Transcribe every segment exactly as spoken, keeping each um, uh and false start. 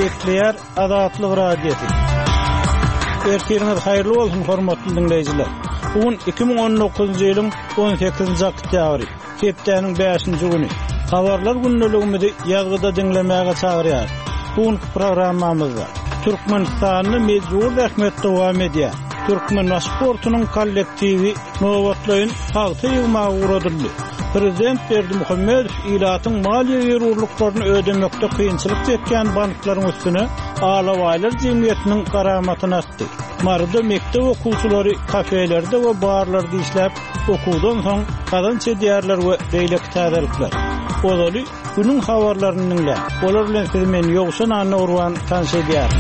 Nükleer Azatlyk Radiosu. Ertiriniz hayırlı olsun hormatly dinleyijiler. Bugün iki bin on dokuzuncu ýylyň on sekizinji oktýabry, hepdeniň beşinji güni. Habarlar günneligimizi ýazgyda dinlemäge çagyrýar. Bugün programmamyzda Türkmenistanyny mejbur rahmet dowam edýär. Türkmen sportunyň kollektivi Nowatlaryň halky ýygmagy uradyldy. Prezident Berdimuhammedow ilatyň maliýe urluklaryny ödemekde kynçylyk çekýän banklaryň üstüne Alawaýlar jemgyýetiniň garamatyny atdy. Marda mektep okuwçylary kafelerde we barlarda işläp, okuwdan soň gadança diýerler we beýlek täzelikler. Olaly günüň habarlaryny dinlä. Olar bilen siz meni ýogşan anna urwan tanşedýär.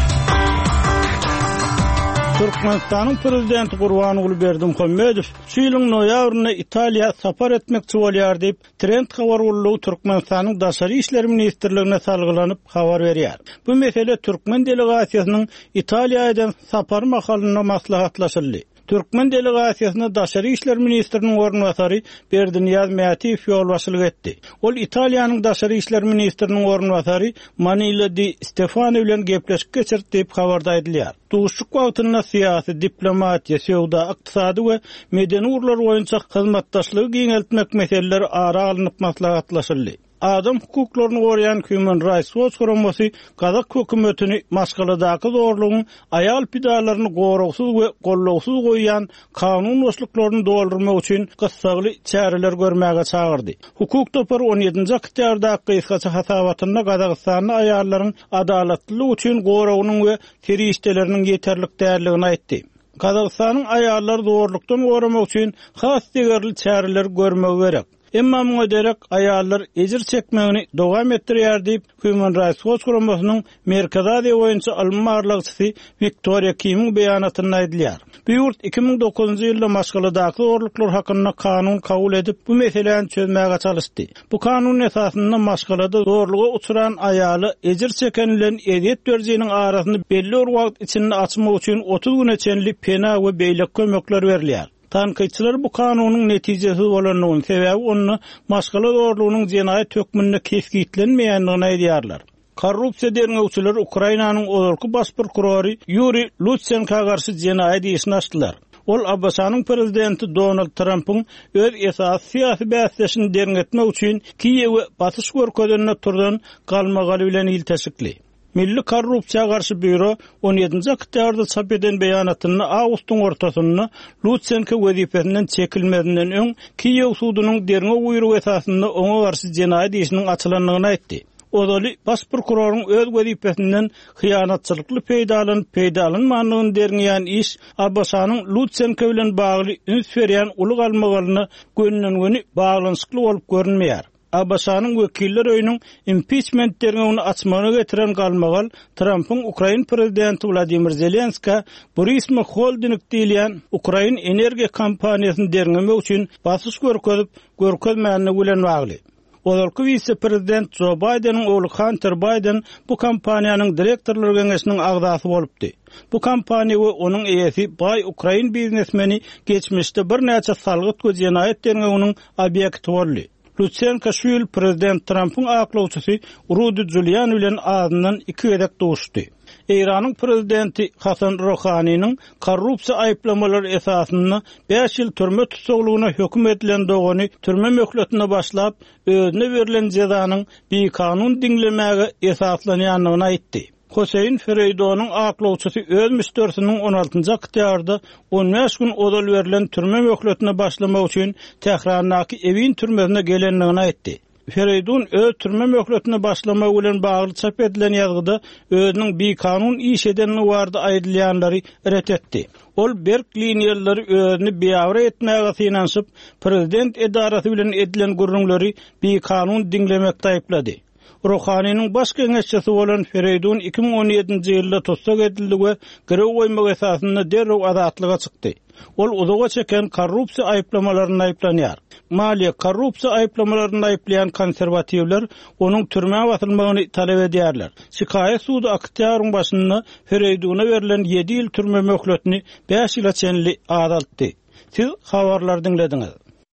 Türkmenistanyň prezidenti Gurbanuly Berdimuhammedow şu ýylyň noýabryna Italiýa sapar etmekçi bolýar diýip Trend habar ullugy Türkmenistanyň daşary işleri ministrligine salgylanyp habar berýär. Bu mesele Türkmen delegasiýasynyň Italiýadan sapar mahalyna maslahatlaşyldy. Türkmen delegasiýasyna daşary işler ministriniň ornwasary Berdiniyaz Mätiýew ýol etdi. Ol Italiýanyň daşary işler ministriniň ornwasary Manila di Stefano bilen gepleşik geçirdi diýip habarda edilýär. Duşuk wagtyna syýasy, diplomatiýa, sowda, ykdysady we medeni urlar boýunça hyzmatdaşlygy giňeltmek meseleleri ara alynıp maslahatlaşyldy. Adam hukuklaryny goraýan Human Rights Watch guramasy Kazak hökümetini maşgaladaky zorlugyň ayal pidalaryny goragsyz we gollawsyz goýan kanun boşluklaryny doldurmak üçin gysgaly çäreler görmäge çagyrdy. Hukuk topary on ýedinji oktýabrda gysgaça hasabatyna Kazakstanyň aýallaryň adalatlylygy üçin goragynyň we terişdeleriniň ýeterlik därligini aýtdy. Kazakstanyň aýallary zorlukdan goramak üçin has degerli çäreler görmegi gerek. Emma muňa derek aýallar ejir çekmegini dowam etdirýär diýip Human Rights Watch guramasynyň Merkezi Aziýa boýunça almanlarlygy Victoria Kim'in beýanatyny aýdylýar. Bu ýurt iki bin dokuzuncu ýylda maşgaladaky zorluklar hakynda kanun kabul edip bu meseleni çözmäge çalışdy. Bu kanun esasynda maşgalada zorluga uçuran aýaly ejir çeken bilen eziýet berjeginiň arasyny belli bir wagt içinde açmak üçin otuz güne çenli pena we beýlek kömekler berilýär. Tanqidçiler bu kanunyň netijesi bolanyň sebäbi onu maşgala zorlugynyň jenaýet hökmünde kesgitlenmeýändigini aýdýarlar. Korrupsiýa derňewçiler Ukrainanyň olurky baş prokurory Yuri Lutsenka garşy jenaýet işini açdylar. Ol Abbasanyň prezidenti Donald Trump'yň öz esas syýasy bäsleşini derňetmek üçin Kiýewe batyş görkezine turdan galmagaly bilen ilteşikli. Milli Korrupsiýa garşy büro on ýedinji oktýabrda çap eden beýanatyny awgustyň ortasyny Lutsenka wezipesinden çekilmedinden öň Kiýew sudunyň derňe buyruk esasynda oňa garşy jenaýet işiniň açylandygyny aýtdy. Odaly baş prokuroryň öz wezipesinden hyýanatçylykly peýdalanyp peýdalanmanlygyny derňeýän iş Abbasanyň Lutsenka bilen bagly üns berýän uly almagalyny gönnüňini baglanyşykly bolup görünmeýär. Abbasanyň wekiller öýüniň impeachment derňegini açmagyna getiren galmagal Trump'yň Ukraina prezidenti Vladimir Zelenski Borisma Holding diýilen Ukraina energiýa kompaniýasyny derňemek üçin basyş görkezip görkezmänini bilen bagly. Olarky vice-prezident Joe Biden'in oğlu Hunter Biden bu kompaniýanyň direktorlar geňeşiniň agzasy bolupdy. Bu kompaniýa we onuň eýesi baý Ukraina biznesmeni geçmişde bir näçe salgyt göjenaýet derňeginiň obyekti boldy. Lutsenka şu ýyl prezident Trump'yň aklawçysy Rudy Giuliani bilen ağzyndan iki gedek duşdy. Iranyň prezidenti Hasan Rouhanyň korrupsiýa aýplamalary esasynda beş ýyl türme tutsaglygyna hökm edilen dogany türme möhletine başlap özüne berilen jazanyň bir kanun diňlemäge esaslanýanlygyny aýtdy. Hüseyin Fereydonyň aklawçysy öz müstersiniň on altynji oktýabrda on beş gün odal berilen türme möhletine başlamak üçin Tehranaky Evin türmesine gelenligini aýtdy. Fereydun öz türme möhletine başlamak bilen bagly çap edilen ýazgyda özüniň bir kanun iş edenini bardy aýdylýanlary ret etdi. Ol berk liniýalary özüni beýawra etmäge synanyp prezident edarasy bilen edilen gurrunlary bir kanun diňlemekde aýplady. Rouhanyň baş geňeşçisi bolan Fereydun iki bin on ýedinji ýylda tutsak edildi we gerew goýmak esasynda derrew azatlyga çykdy. Ol uzaga çeken korrupsiýa aýplamalaryny aýplanýar. Maliýe korrupsiýa aýplamalaryny aýplayan konserwatiwler onuň türmäge batylmagyny talap edýärler. Şikaýet sudy oktýabryň başynda Fereyduna berilen ýedi ýyl türme möhletini beş ýyla çenli azaltdy. Siz habarlar dinlediňiz.